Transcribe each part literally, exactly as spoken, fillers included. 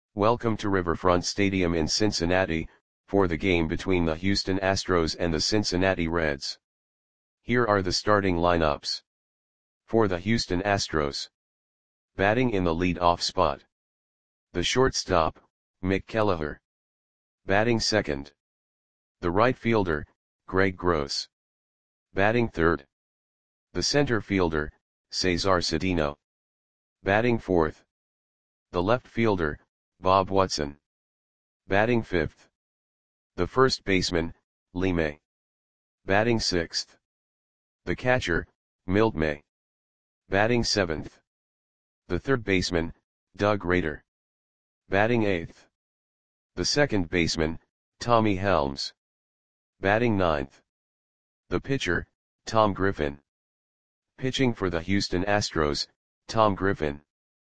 Welcome to Riverfront Stadium in Cincinnati, for the game between the Houston Astros and the Cincinnati Reds. Here are the starting lineups. For the Houston Astros. Batting in the lead-off spot. The shortstop, Mick Kelleher. Batting second. The right fielder, Greg Gross. Batting third. The center fielder, Cesar Cedeno. Batting fourth. The left fielder, Bob Watson. Batting fifth. The first baseman, Lee May. Batting sixth. The catcher, Milt May. Batting seventh. The third baseman, Doug Rader. Batting eighth. The second baseman, Tommy Helms. Batting ninth. The pitcher, Tom Griffin. Pitching for the Houston Astros, Tom Griffin.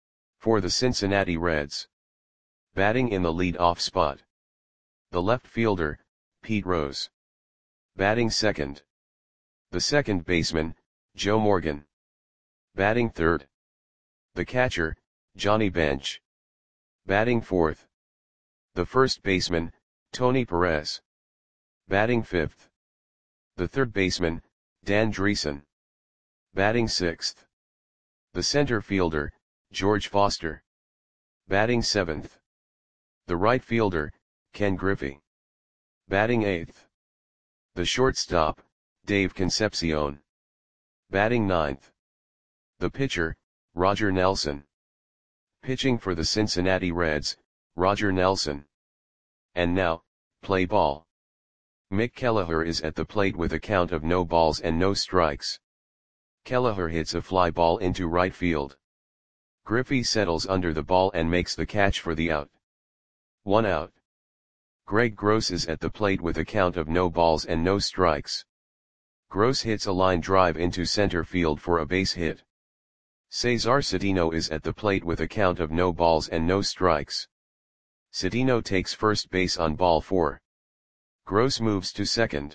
For the Cincinnati Reds. Batting in the lead-off spot. The left fielder, Pete Rose. Batting second. The second baseman, Joe Morgan. Batting third. The catcher, Johnny Bench. Batting fourth. The first baseman, Tony Perez. Batting fifth. The third baseman, Dan Dreesen. Batting sixth. The center fielder, George Foster. Batting seventh. The right fielder, Ken Griffey. Batting eighth. The shortstop, Dave Concepcion. Batting ninth. The pitcher, Roger Nelson. Pitching for the Cincinnati Reds, Roger Nelson. And now, play ball. Mick Kelleher is at the plate with a count of no balls and no strikes. Kelleher hits a fly ball into right field. Griffey settles under the ball and makes the catch for the out. One out. Greg Gross is at the plate with a count of no balls and no strikes. Gross hits a line drive into center field for a base hit. Cesar Cedeno is at the plate with a count of no balls and no strikes. Cedeno takes first base on ball four. Gross moves to second.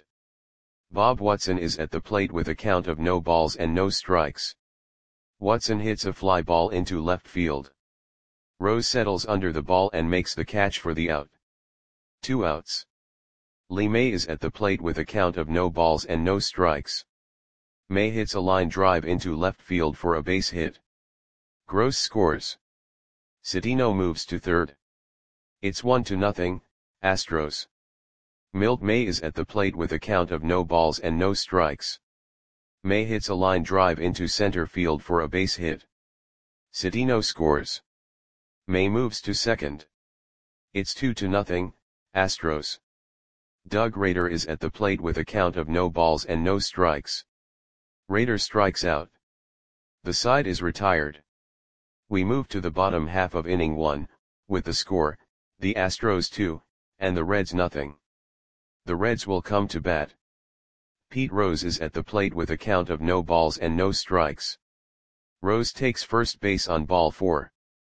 Bob Watson is at the plate with a count of no balls and no strikes. Watson hits a fly ball into left field. Rose settles under the ball and makes the catch for the out. Two outs. Lee May is at the plate with a count of no balls and no strikes. May hits a line drive into left field for a base hit. Gross scores. Cedeno moves to third. It's one to nothing, Astros. Milt May is at the plate with a count of no balls and no strikes. May hits a line drive into center field for a base hit. Cedeno scores. May moves to second. It's two to nothing, Astros. Doug Rader is at the plate with a count of no balls and no strikes. Rader strikes out. The side is retired. We move to the bottom half of inning one, with the score, the Astros two, and the Reds nothing. The Reds will come to bat. Pete Rose is at the plate with a count of no balls and no strikes. Rose takes first base on ball four.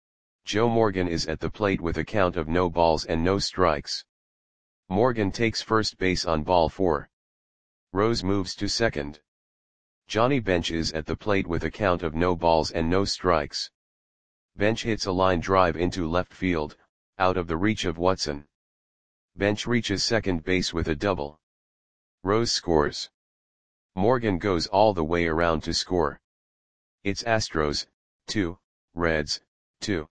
Joe Morgan is at the plate with a count of no balls and no strikes. Morgan takes first base on ball four. Rose moves to second. Johnny Bench is at the plate with a count of no balls and no strikes. Bench hits a line drive into left field, out of the reach of Watson. Bench reaches second base with a double. Rose scores. Morgan goes all the way around to score. It's Astros, two, Reds, two.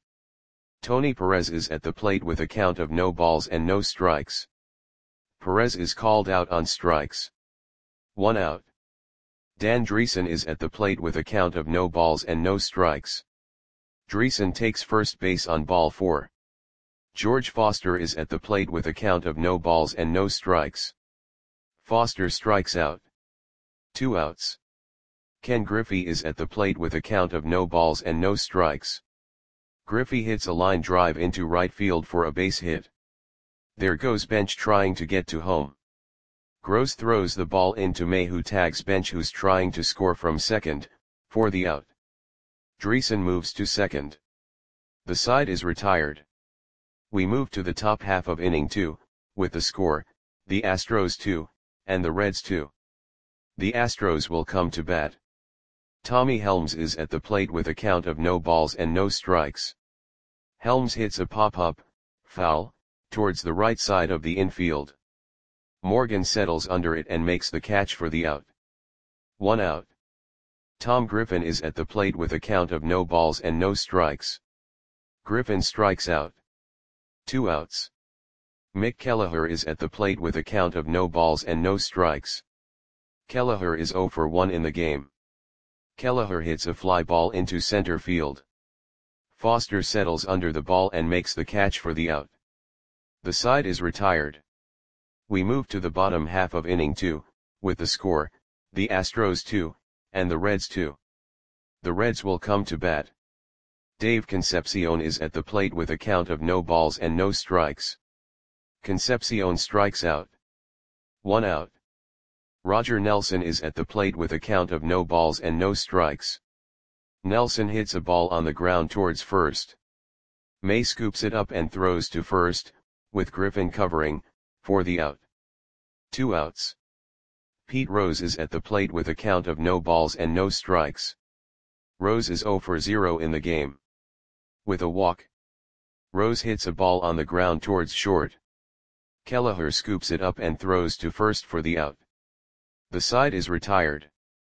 Tony Perez is at the plate with a count of no balls and no strikes. Perez is called out on strikes. One out. Dan Dreesen is at the plate with a count of no balls and no strikes. Dreesen takes first base on ball four. George Foster is at the plate with a count of no balls and no strikes. Foster strikes out. Two outs. Ken Griffey is at the plate with a count of no balls and no strikes. Griffey hits a line drive into right field for a base hit. There goes Bench trying to get to home. Gross throws the ball into May, who tags Bench, who's trying to score from second, for the out. Dreesen moves to second. The side is retired. We move to the top half of inning two, with the score, the Astros two, and the Reds two. The Astros will come to bat. Tommy Helms is at the plate with a count of no balls and no strikes. Helms hits a pop-up, foul, towards the right side of the infield. Morgan settles under it and makes the catch for the out. One out. Tom Griffin is at the plate with a count of no balls and no strikes. Griffin strikes out. Two outs. Mick Kelleher is at the plate with a count of no balls and no strikes. Kelleher is zero for one in the game. Kelleher hits a fly ball into center field. Foster settles under the ball and makes the catch for the out. The side is retired. We move to the bottom half of inning two, with the score, the Astros two, and the Reds two. The Reds will come to bat. Dave Concepcion is at the plate with a count of no balls and no strikes. Concepcion strikes out. One out. Roger Nelson is at the plate with a count of no balls and no strikes. Nelson hits a ball on the ground towards first. May scoops it up and throws to first, with Griffin covering, for the out. Two outs. Pete Rose is at the plate with a count of no balls and no strikes. Rose is zero for zero in the game. With a walk. Rose hits a ball on the ground towards short. Kelleher scoops it up and throws to first for the out. The side is retired.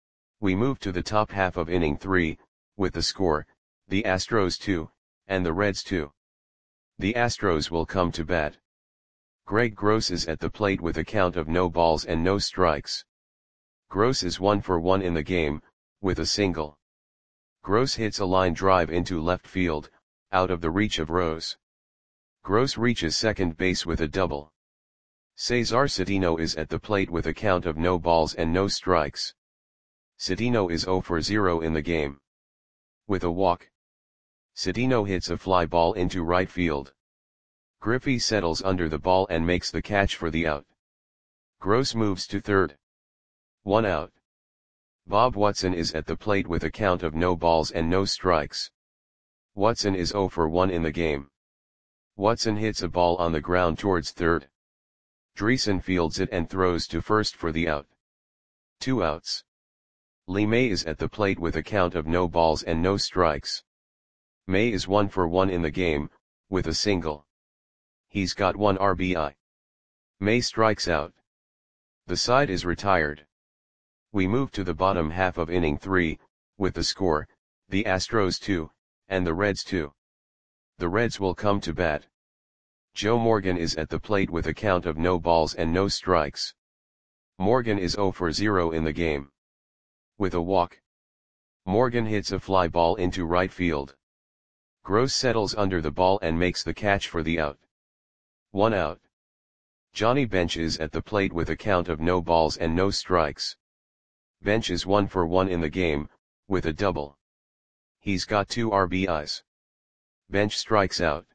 We move to the top half of inning three, with the score, the Astros two, and the Reds two. The Astros will come to bat. Greg Gross is at the plate with a count of no balls and no strikes. Gross is one for one in the game, with a single. Gross hits a line drive into left field, out of the reach of Rose. Gross reaches second base with a double. Cesar Cedeno is at the plate with a count of no balls and no strikes. Cedeno is zero for zero in the game. With a walk. Cedeno hits a fly ball into right field. Griffey settles under the ball and makes the catch for the out. Gross moves to third. One out. Bob Watson is at the plate with a count of no balls and no strikes. Watson is zero for one in the game. Watson hits a ball on the ground towards third. Dreesen fields it and throws to first for the out. Two outs. Lee May is at the plate with a count of no balls and no strikes. May is one for one in the game, with a single. He's got one R B I. May strikes out. The side is retired. We move to the bottom half of inning three, with the score, the Astros two, and the Reds two. The Reds will come to bat. Joe Morgan is at the plate with a count of no balls and no strikes. Morgan is zero for zero in the game. With a walk. Morgan hits a fly ball into right field. Gross settles under the ball and makes the catch for the out. One out. Johnny Bench is at the plate with a count of no balls and no strikes. Bench is one for one in the game, with a double. He's got two R B Is. Bench strikes out.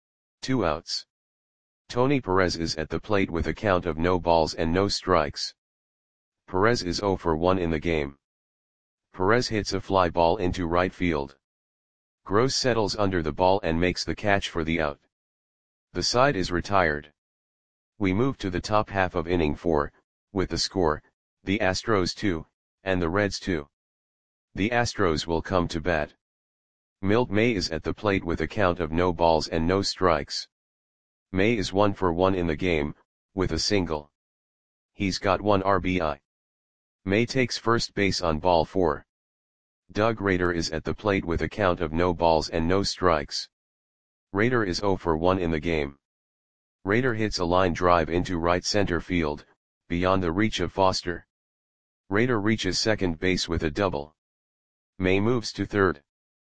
Two outs. Tony Perez is at the plate with a count of no balls and no strikes. Perez is zero for one in the game. Perez hits a fly ball into right field. Gross settles under the ball and makes the catch for the out. The side is retired. We move to the top half of inning four, with the score, the Astros two, and the Reds two. The Astros will come to bat. Milt May is at the plate with a count of no balls and no strikes. May is one for one in the game, with a single. He's got one R B I. May takes first base on ball four. Doug Rader is at the plate with a count of no balls and no strikes. Rader is zero for one in the game. Rader hits a line drive into right center field, beyond the reach of Foster. Rader reaches second base with a double. May moves to third.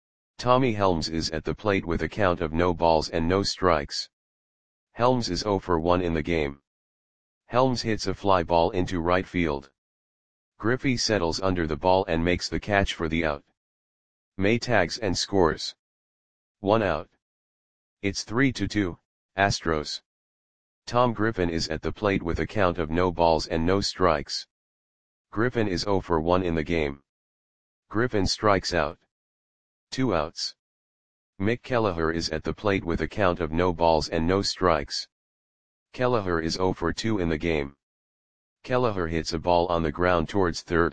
Tommy Helms is at the plate with a count of no balls and no strikes. Helms is zero for one in the game. Helms hits a fly ball into right field. Griffey settles under the ball and makes the catch for the out. May tags and scores. One out. It's three to two, Astros. Tom Griffin is at the plate with a count of no balls and no strikes. Griffin is zero for one in the game. Griffin strikes out. Two outs. Mick Kelleher is at the plate with a count of no balls and no strikes. Kelleher is zero for two in the game. Kelleher hits a ball on the ground towards third.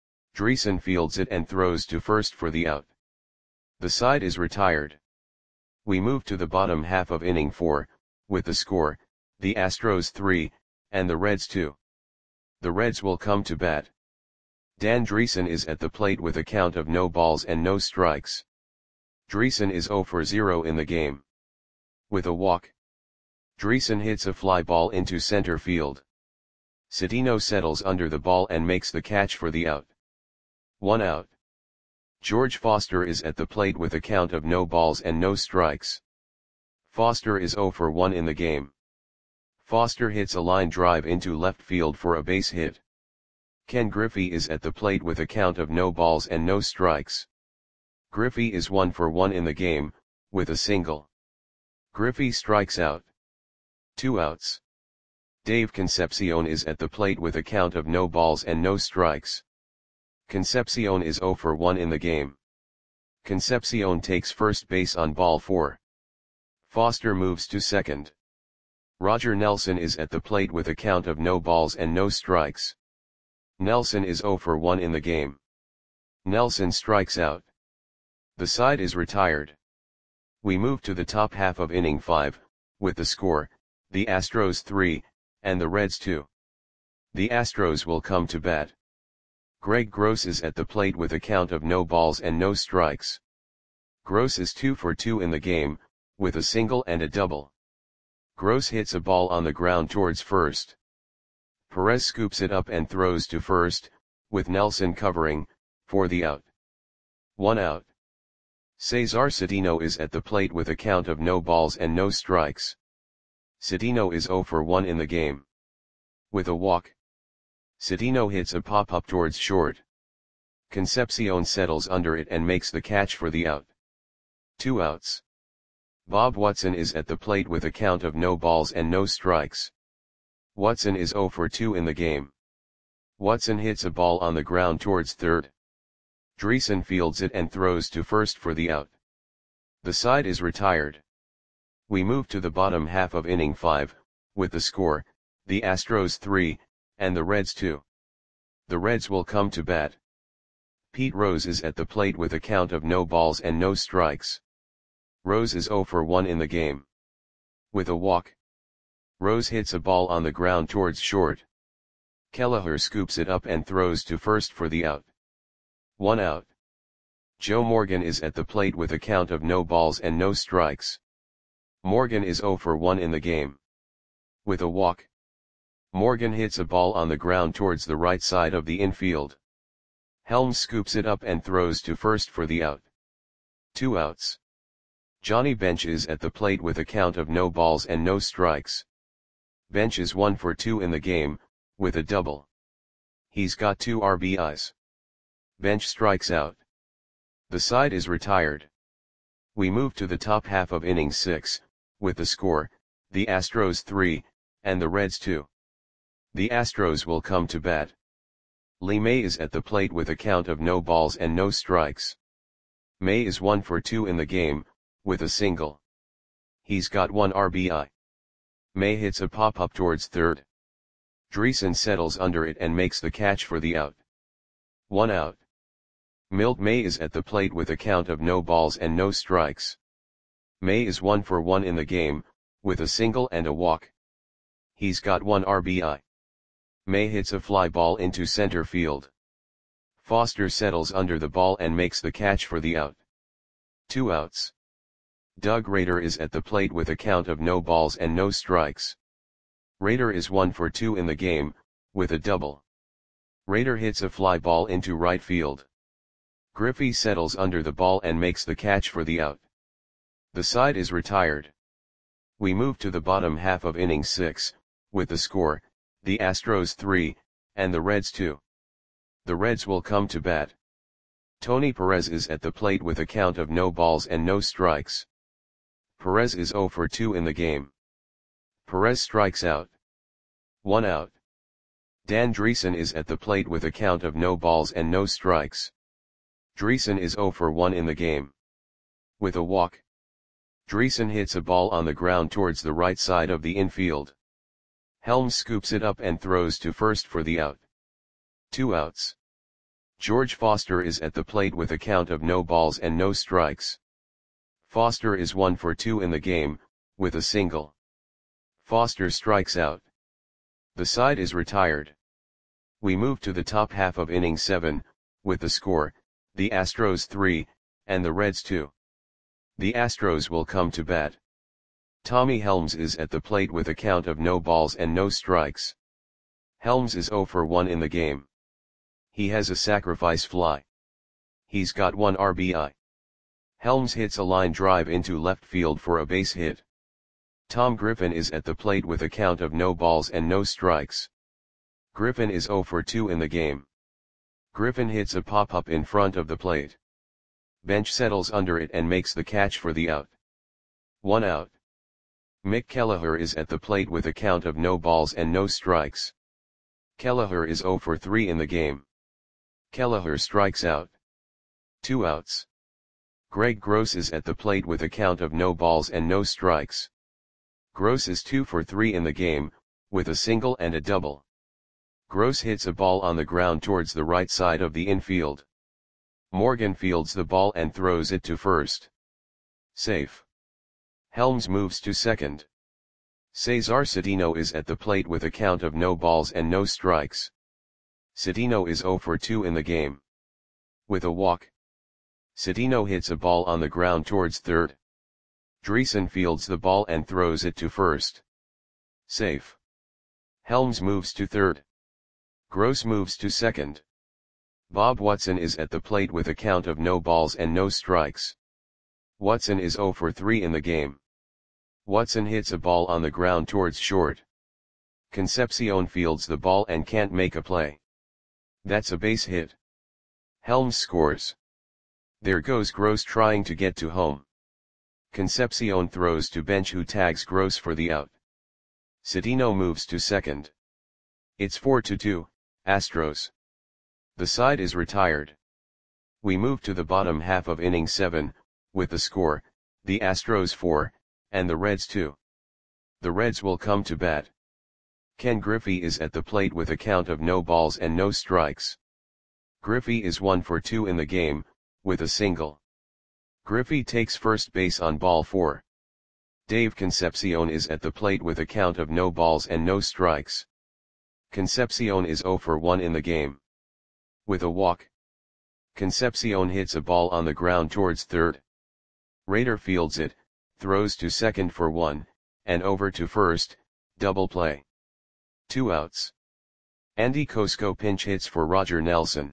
Dreesen fields it and throws to first for the out. The side is retired. We move to the bottom half of inning four, with the score, the Astros three, and the Reds two. The Reds will come to bat. Dan Driessen is at the plate with a count of no balls and no strikes. Driessen is zero for zero in the game. With a walk, Driessen hits a fly ball into center field. Cedeno settles under the ball and makes the catch for the out. One out. George Foster is at the plate with a count of no balls and no strikes. Foster is zero for one in the game. Foster hits a line drive into left field for a base hit. Ken Griffey is at the plate with a count of no balls and no strikes. Griffey is one for one in the game, with a single. Griffey strikes out. Two outs. Dave Concepcion is at the plate with a count of no balls and no strikes. Concepcion is zero for one in the game. Concepcion takes first base on ball four. Foster moves to second. Roger Nelson is at the plate with a count of no balls and no strikes. Nelson is zero for one in the game. Nelson strikes out. The side is retired. We move to the top half of inning five, with the score, the Astros three, and the Reds two. The Astros will come to bat. Greg Gross is at the plate with a count of no balls and no strikes. Gross is two for two in the game, with a single and a double. Gross hits a ball on the ground towards first. Perez scoops it up and throws to first, with Nelson covering, for the out. One out. Cesar Cedeno is at the plate with a count of no balls and no strikes. Cedeno is zero for one in the game. With a walk, Cedeno hits a pop-up towards short. Concepcion settles under it and makes the catch for the out. Two outs. Bob Watson is at the plate with a count of no balls and no strikes. Watson is zero for two in the game. Watson hits a ball on the ground towards third. Driessen fields it and throws to first for the out. The side is retired. We move to the bottom half of inning five, with the score, the Astros three, and the Reds two. The Reds will come to bat. Pete Rose is at the plate with a count of no balls and no strikes. Rose is zero for one in the game. With a walk, Rose hits a ball on the ground towards short. Kelleher scoops it up and throws to first for the out. One out. Joe Morgan is at the plate with a count of no balls and no strikes. Morgan is zero for one in the game. With a walk, Morgan hits a ball on the ground towards the right side of the infield. Helms scoops it up and throws to first for the out. Two outs. Johnny Bench is at the plate with a count of no balls and no strikes. Bench is one for two in the game, with a double. He's got two R B Is. Bench strikes out. The side is retired. We move to the top half of inning six, with the score, the Astros three, and the Reds two. The Astros will come to bat. Lee May is at the plate with a count of no balls and no strikes. May is one for two in the game, with a single. He's got one R B I. May hits a pop-up towards third. Driessen settles under it and makes the catch for the out. One out. Milt May is at the plate with a count of no balls and no strikes. May is one for one in the game, with a single and a walk. He's got one R B I. May hits a fly ball into center field. Foster settles under the ball and makes the catch for the out. Two outs. Doug Rader is at the plate with a count of no balls and no strikes. Rader is one for two in the game, with a double. Rader hits a fly ball into right field. Griffey settles under the ball and makes the catch for the out. The side is retired. We move to the bottom half of inning six, with the score, the Astros three, and the Reds two. The Reds will come to bat. Tony Perez is at the plate with a count of no balls and no strikes. Perez is zero for two in the game. Perez strikes out. One out. Dan Driessen is at the plate with a count of no balls and no strikes. Driessen is zero for one in the game. With a walk, Driessen hits a ball on the ground towards the right side of the infield. Helms scoops it up and throws to first for the out. Two outs. George Foster is at the plate with a count of no balls and no strikes. Foster is one for two in the game, with a single. Foster strikes out. The side is retired. We move to the top half of inning seven, with the score, the Astros three, and the Reds two. The Astros will come to bat. Tommy Helms is at the plate with a count of no balls and no strikes. Helms is zero for one in the game. He has a sacrifice fly. He's got one R B I. Helms hits a line drive into left field for a base hit. Tom Griffin is at the plate with a count of no balls and no strikes. Griffin is zero for two in the game. Griffin hits a pop-up in front of the plate. Bench settles under it and makes the catch for the out. One out. Mick Kelleher is at the plate with a count of no balls and no strikes. Kelleher is zero for three in the game. Kelleher strikes out. Two outs. Greg Gross is at the plate with a count of no balls and no strikes. Gross is two for three in the game, with a single and a double. Gross hits a ball on the ground towards the right side of the infield. Morgan fields the ball and throws it to first. Safe. Helms moves to second. Cesar Cedeno is at the plate with a count of no balls and no strikes. Cedeno is zero for two in the game. With a walk. Cedeno hits a ball on the ground towards third. Dreesen fields the ball and throws it to first. Safe. Helms moves to third. Gross moves to second. Bob Watson is at the plate with a count of no balls and no strikes. Watson is zero for three in the game. Watson hits a ball on the ground towards short. Concepcion fields the ball and can't make a play. That's a base hit. Helms scores. There goes Gross trying to get to home. Concepcion throws to bench who tags Gross for the out. Cedeno moves to second. It's four to two, Astros. The side is retired. We move to the bottom half of inning seven, with the score, the Astros four, and the Reds two. The Reds will come to bat. Ken Griffey is at the plate with a count of no balls and no strikes. Griffey is one for two in the game, with a single. Griffey takes first base on ball four. Dave Concepcion is at the plate with a count of no balls and no strikes. Concepcion is zero for one in the game. With a walk. Concepcion hits a ball on the ground towards third. Rader fields it, throws to second for one, and over to first, double play. Two outs. Andy Cosco pinch hits for Roger Nelson.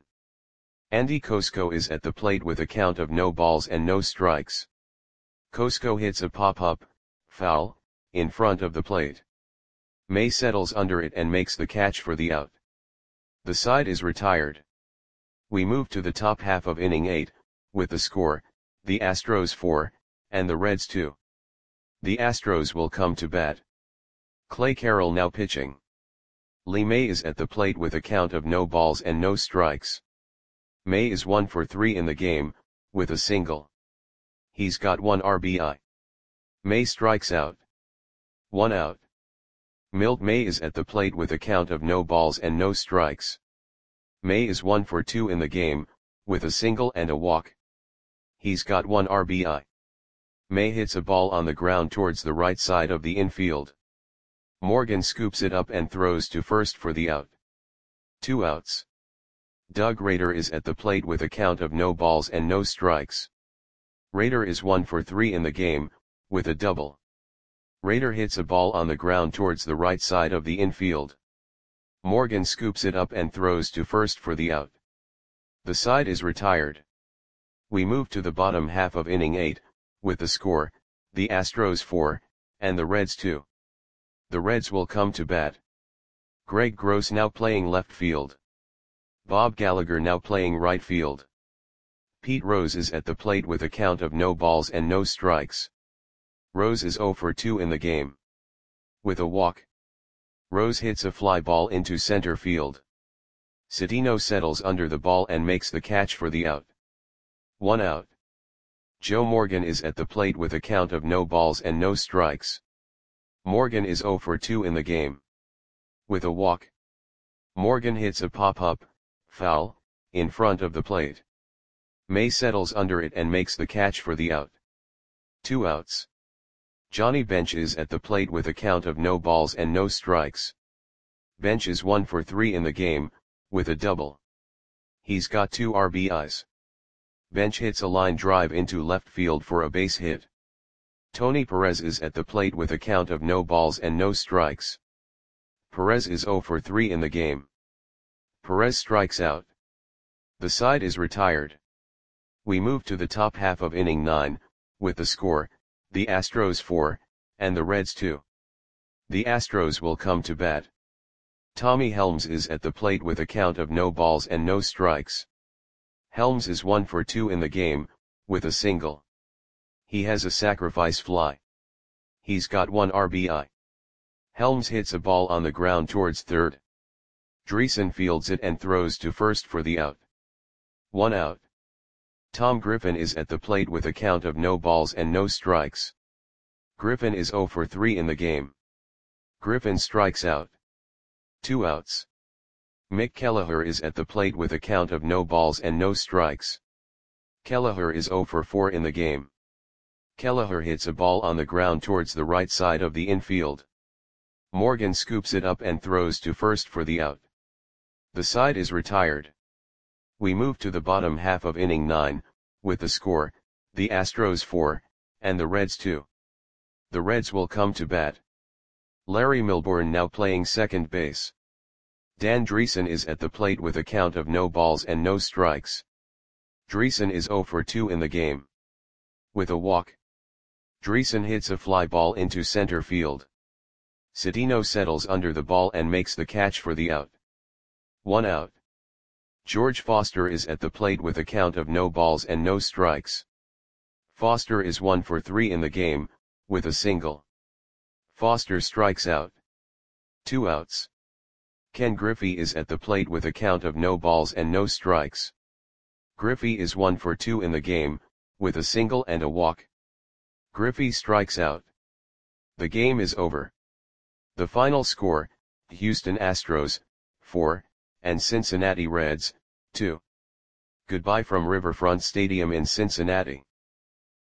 Andy Cosco is at the plate with a count of no balls and no strikes. Cosco hits a pop-up, foul, in front of the plate. May settles under it and makes the catch for the out. The side is retired. We move to the top half of inning eight, with the score, the Astros four, and the Reds two. The Astros will come to bat. Clay Carroll now pitching. Lee May is at the plate with a count of no balls and no strikes. May is one for three in the game, with a single. He's got one R B I. May strikes out. One out. Milt May is at the plate with a count of no balls and no strikes. May is one for two in the game, with a single and a walk. He's got one R B I. May hits a ball on the ground towards the right side of the infield. Morgan scoops it up and throws to first for the out. Two outs. Doug Rader is at the plate with a count of no balls and no strikes. Rader is one for three in the game, with a double. Rader hits a ball on the ground towards the right side of the infield. Morgan scoops it up and throws to first for the out. The side is retired. We move to the bottom half of inning eight, with the score, the Astros four, and the Reds two. The Reds will come to bat. Greg Gross now playing left field. Bob Gallagher now playing right field. Pete Rose is at the plate with a count of no balls and no strikes. Rose is zero for two in the game. With a walk. Rose hits a fly ball into center field. Cedeno settles under the ball and makes the catch for the out. One out. Joe Morgan is at the plate with a count of no balls and no strikes. Morgan is zero for two in the game. With a walk. Morgan hits a pop-up, foul, in front of the plate. May settles under it and makes the catch for the out. two outs. Johnny Bench is at the plate with a count of no balls and no strikes. Bench is one for three in the game, with a double. He's got two R B Is. Bench hits a line drive into left field for a base hit. Tony Perez is at the plate with a count of no balls and no strikes. Perez is zero for three in the game. Perez strikes out. The side is retired. We move to the top half of inning nine, with the score, the Astros four, and the Reds two. The Astros will come to bat. Tommy Helms is at the plate with a count of no balls and no strikes. Helms is one for two in the game, with a single. He has a sacrifice fly. He's got one R B I. Helms hits a ball on the ground towards third. Dreesen fields it and throws to first for the out. One out. Tom Griffin is at the plate with a count of no balls and no strikes. Griffin is zero for three in the game. Griffin strikes out. Two outs. Mick Kelleher is at the plate with a count of no balls and no strikes. Kelleher is zero for four in the game. Kelleher hits a ball on the ground towards the right side of the infield. Morgan scoops it up and throws to first for the out. The side is retired. We move to the bottom half of inning nine, with the score, the Astros four, and the Reds two. The Reds will come to bat. Larry Milbourne now playing second base. Dan Dreesen is at the plate with a count of no balls and no strikes. Dreesen is zero for two in the game. With a walk. Dreesen hits a fly ball into center field. Cedeno settles under the ball and makes the catch for the out. One out. George Foster is at the plate with a count of no balls and no strikes. Foster is one for three in the game, with a single. Foster strikes out. Two outs. Ken Griffey is at the plate with a count of no balls and no strikes. Griffey is one for two in the game, with a single and a walk. Griffey strikes out. The game is over. The final score, Houston Astros, four, and Cincinnati Reds, two. Goodbye from Riverfront Stadium in Cincinnati.